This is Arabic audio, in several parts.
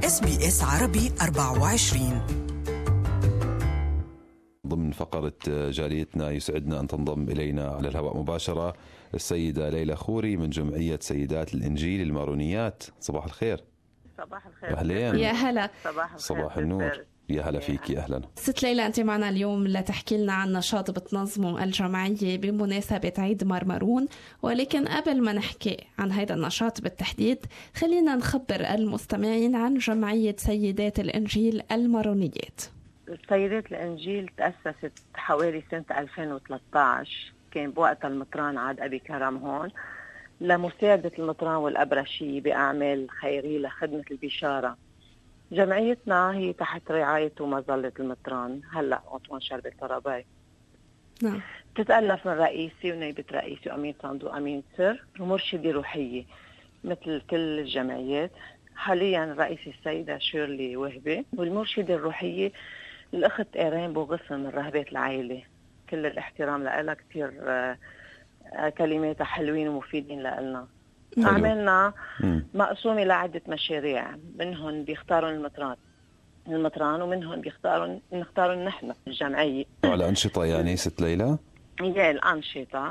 SBS عربي 24. ضمن فقرة جاليتنا يسعدنا أن تنضم إلينا على الهواء مباشرة السيدة ليلى خوري من جمعية سيدات الإنجيل المارونيات. صباح الخير. صباح الخير. أهلين. يا هلا. صباح النور. يا هلا فيك. يا أهلا ست ليلى، أنت معنا اليوم لتحكي لنا عن نشاط بتنظمه الجمعية بمناسبة عيد مرمرون، ولكن قبل ما نحكي عن هذا النشاط بالتحديد خلينا نخبر المستمعين عن جمعية سيدات الإنجيل المارونيات. سيدات الإنجيل تأسست حوالي سنة 2013، كان بوقتها المطران عاد أبي كرم هون لمساعدة المطران والأبرشية بأعمال خيرية لخدمة البشارة. جمعيتنا هي تحت رعاية ومظلة المطران هلأ أنطوان شربل طرابي. نعم. تتألف من رئيسي ونائبة رئيسي وأمين صندوق أمين سر ومرشدة روحية مثل كل الجمعيات. حاليا رئيسي السيدة شيرلي وهبي، والمرشدة الروحية الأخت إيرين بوغصن من رهبات العائلة. كل الاحترام لها، كتير كلماتها حلوين ومفيدين لنا. أعمالنا مقسومة لعدة مشاريع، منهم بيختاروا المطران ومنهم نختاروا نحن الجمعية. على أنشطة يعني ست ليلى؟ هي الأنشطة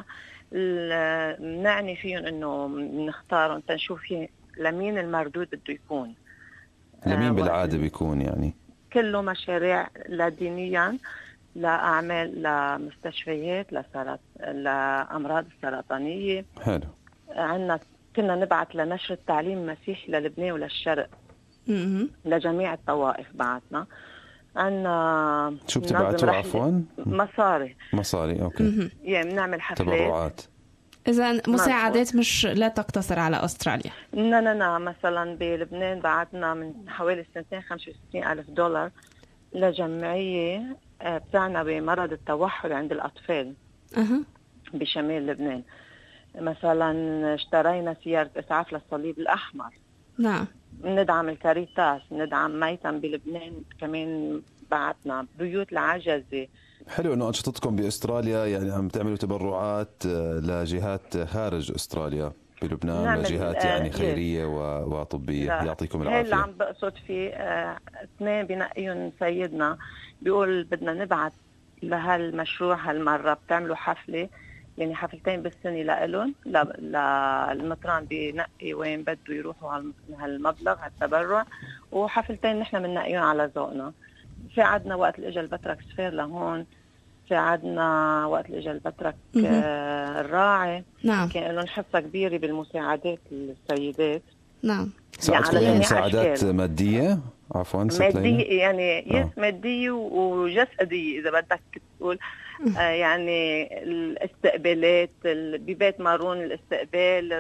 نعني فيهم إنه نختارهم تنشوف لمين المردود بده يكون. لمين بالعادة بيكون يعني؟ كله مشاريع لدينيا، لأعمال لمستشفيات، لأمراض السرطانية. حلو. كنا نبعث لنشر التعليم المسيحي للبنان وللشرق لجميع الطوائف. بعتنا عنا شو بتبعتوا عفوا؟ مصاري اوكي. يعني بنعمل حفلات تبرعات. إذا مساعدات مش لا تقتصر على أستراليا. لا مثلا بلبنان بعتنا من حوالي سنتين $65,000 لجمعية بتاعنا بمرض التوحد عند الأطفال بشمال لبنان. مثلا اشترينا سيارة إسعاف للصليب الأحمر. نعم. ندعم الكاريتاس، ندعم ميتم بلبنان، كمان بعتنا بيوت العجزة. حلو انه انشطتكم باستراليا يعني عم تعملوا تبرعات لجهات خارج استراليا بلبنان، لجهات يعني خيرية وطبية. يعطيكم العافية. هي اللي عم بقصد فيه. اثنين بنقيهم سيدنا بيقول بدنا نبعث لهالمشروع هالمرة، بتعملوا حفلة يعني حفلتين بالسنة لإلهم. المطران بينقي وين بده يروحوا هالمبلغ هالتبرع، وحفلتين نحن بننقيهم على ذوقنا. في عدنا وقت الإجا البترك سفير لهون، في عدنا وقت الإجا البترك الراعي. نعم. كان لهم حصة كبيرة بالمساعدات السيدات. نعم. ساعدتكم يعني مساعدات مادية؟ عفوا مادية يعني مادية وجسدية إذا بدك تقول. يعني الاستقبالات ببيت مارون، الاستقبال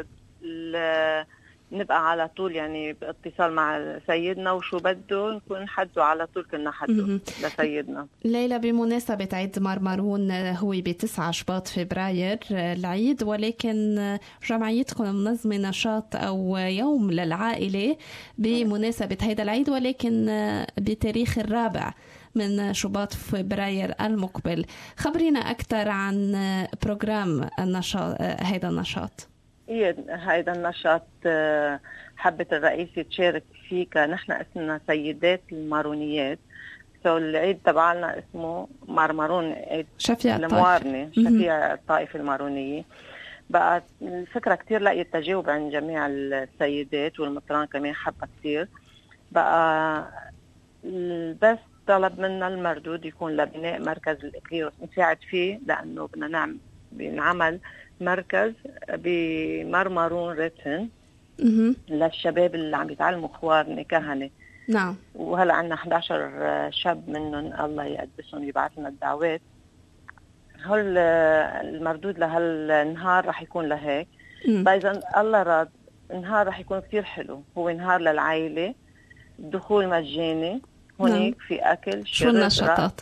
نبقى على طول يعني باتصال مع سيدنا وشو بده نكون حده على طول كنا حده لسيدنا. ليلى، بمناسبة عيد مرمرون هو ب9 شباط فبراير العيد، ولكن جمعيتكم منظمة نشاط أو يوم للعائلة بمناسبة هذا العيد، ولكن بتاريخ 4 من شباط فبراير المقبل. خبرينا أكثر عن بروجرام النشاط، هذا النشاط. هذا النشاط حبت الرئيسة تشارك فيه. نحن اسمنا سيدات المارونيات، العيد تبعنا اسمه مرمرون، عيد شفيع الموارنة، شفيع الطائفة المارونية. بقى الفكرة كتير لقيت تجاوب عن جميع السيدات، والمطران كمان حبة كتير. بقى بس طلب منا المردود يكون لبناء مركز الإكليروس نساعد فيه، لأنه بدنا نعمل مركز بمرمرون ريتن للشباب اللي عم يتعلموا خوارنة كهنة. نعم. وهلا عندنا 11 شاب منهم الله يقدسهم يبعث لنا الدعوات. هل المردود لهالنهار رح يكون لهيك. فإذا الله راد النهار رح يكون كتير حلو. هو نهار للعائلة، الدخول مجاني هناك. في أكل شرب. شو النشاطات؟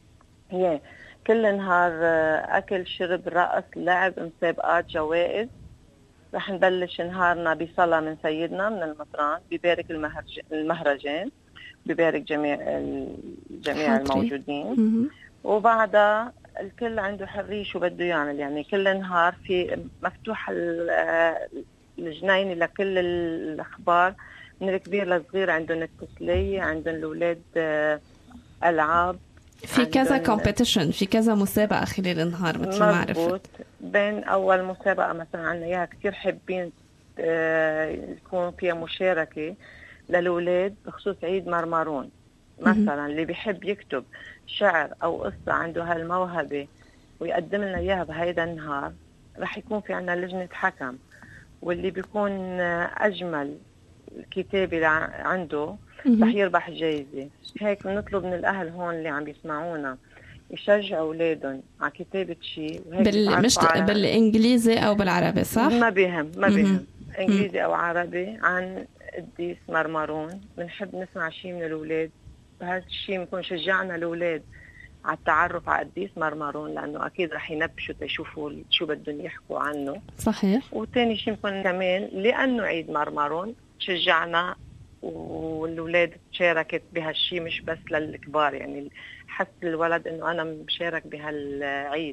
كل نهار أكل شرب رقص لعب مسابقات جوائز. رح نبلش نهارنا بصلاة من سيدنا من المطران، بيبارك المهرجان، بيبارك جميع الموجودين. وبعدها الكل عنده حرية شو بده يعمل. يعني كل نهار في مفتوح الجنينة لكل الأخبار من الكبير للصغير عندهم التسلية، عندهم الأولاد ألعاب، في كذا كومبيتيشن، في كذا مسابقة خلال النهار مثل ما عرفت. بين أول مسابقة مثلا عنا إياها كتير حابين يكون فيها مشاركة للأولاد بخصوص عيد مرمرون. مثلا اللي بيحب يكتب شعر أو قصة عنده هالموهبة ويقدم لنا إياها بهيدا النهار، رح يكون في عنا لجنة حكم، واللي بيكون أجمل الكتابة عنده رح يربح جايزة. هيك بنطلب من الأهل هون اللي عم يسمعونا يشجعوا أولادهم على كتابة شيء. مش بالإنجليزي أو بالعربي صح؟ ما بيهم إنجليزي أو عربي عن قديس مرمرون. بنحب نسمع شيء من الأولاد، بهذا الشيء بنكون شجعنا الأولاد على التعرف على قديس مرمرون، لأنه أكيد رح ينبشوا تشوفوا شو بدهم يحكوا عنه. صحيح. وتاني شيء بنكون كمان لأنه عيد مرمرون شجعنا والأولاد شاركت بهالشيء، مش بس للكبار، يعني حس الولد إنه أنا مشارك بهالعيد.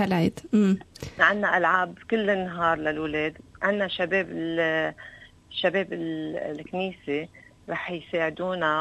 عنا ألعاب كل النهار للأولاد. عنا شباب الكنيسة رح يساعدونا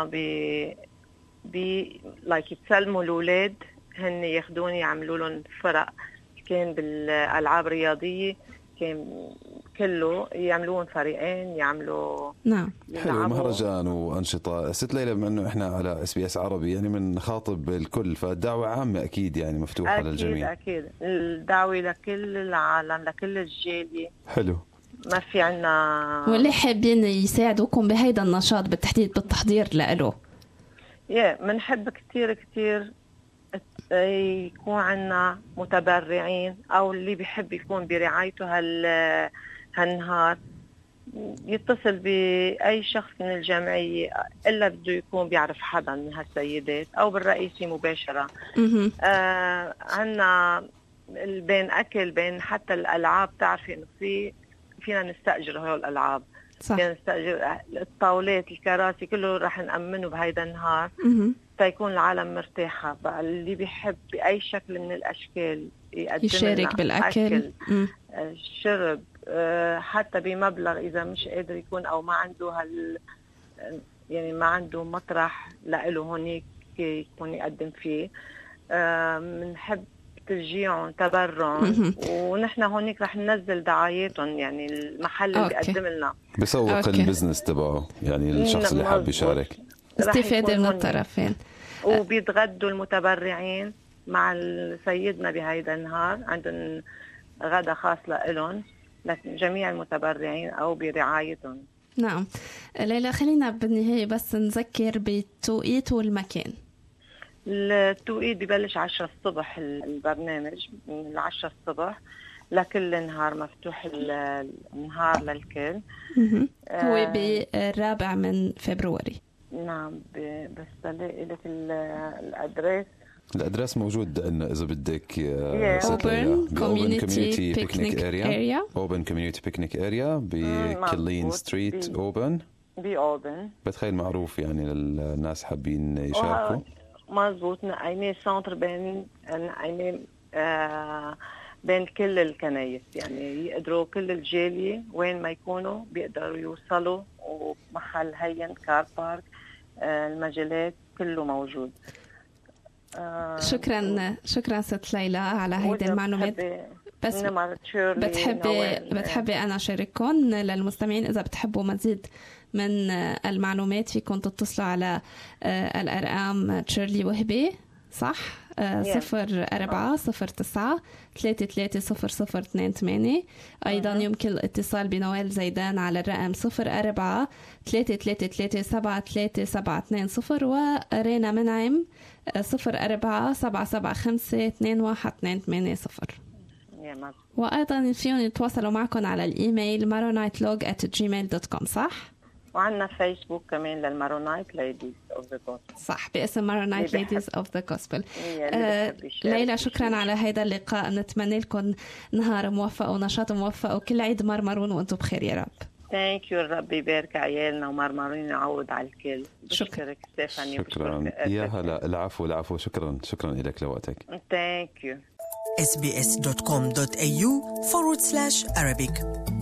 لايك يتسلموا الأولاد، هن ياخدون يعملوا لهم فرق، كان بالألعاب الرياضية كان كله يعملون فريقين يعملوا. نعم. حلو، مهرجان وأنشطة. ست ليلى، بما أنه إحنا على SBS عربي يعني بنخاطب الكل، فالدعوة عامة أكيد يعني مفتوحة أكيد للجميع. أكيد الدعوة لكل العالم، لكل الجالية. حلو. ما في عنا واللي حابين يساعدوكم بهيدا النشاط بالتحديد بالتحضير لإله. منحب كتير يكون عنا متبرعين أو اللي بيحب يكون برعايته هالنهار يتصل بأي شخص من الجمعية، إلا بده يكون بيعرف حدا من هالسيدات أو بالرئيسي مباشرة. عنا بين أكل بين حتى الألعاب، تعرفي إنه فينا نستأجر هول الألعاب. صح. فينا نستأجر الطاولات الكراسي كله رح نأمنه بهيدا النهار تيكون العالم مرتاحة. بقى اللي بيحب بأي شكل من الأشكال يشارك بالأكل، شرب، حتى بمبلغ إذا مش قادر يكون أو ما عنده يعني ما عنده مطرح لإله هونيك يكون يقدم فيه. منحب تشجيعهم تبرعهم، ونحن هونيك رح ننزل دعاياتهم، يعني المحل اللي بيقدم لنا بيسوق البزنس تبعه، يعني الشخص اللي حاب يشارك استفادة من الطرفين. وبيتغدوا المتبرعين مع سيدنا بهيدا النهار، عندهم غدا خاص لهم لجميع المتبرعين أو برعايتهم. نعم. ليلى، خلينا بالنهاية بس نذكر بالتوقيت والمكان. التوقيت ببلش 10 الصبح، البرنامج من 10 الصبح لكل النهار، مفتوح النهار للكل. هو بالرابع من فبراير. نعم. بس الاقي لك الادريس موجود عندنا اذا بدك. Auburn Community Picnic Area. Auburn Community Picnic Area بكلين ستريت Auburn. بأوبن. بتخيل معروف يعني للناس حابين يشاركوا. مزبوط. نقيمة سنتر بين كل الكنايس، يعني يقدروا كل الجالية وين ما يكونوا بيقدروا يوصلوا، ومحل هين كار بارك، المجالات كله موجود. شكرا ست ليلى على هيدي المعلومات. بس بتحبي أنا أشارككم للمستمعين، إذا بتحبوا مزيد من المعلومات فيكم تتصلوا على الأرقام تشيرلي وهبي، صح؟ 0409-330028. أيضا يمكن الاتصال بنوال زيدان على الرقم 04-333-73720 ورينا منعم 04-775-21280. وأيضا فيهم يتواصلوا معكم على الإيميل maronitelog@gmail.com، صح؟ وعندنا فيسبوك كمان للمارونايت ليديز اوف ذا جوسبل، صح، باسم مارونايت ليديز اوف ذا جوسبل. ليلى، شكرا على هذا اللقاء، نتمنى لكم نهار موفق ونشاط موفق وكل عيد مرمرون وانتم بخير يا رب. ثانك يو. رب يبارك عيالنا ومرمرين يعوض على الكل. بشكرك ستيفاني. شكرا. يا هلا. العفو. شكرا لك لوقتك. ثانك يو. sbs.com.au/Arabic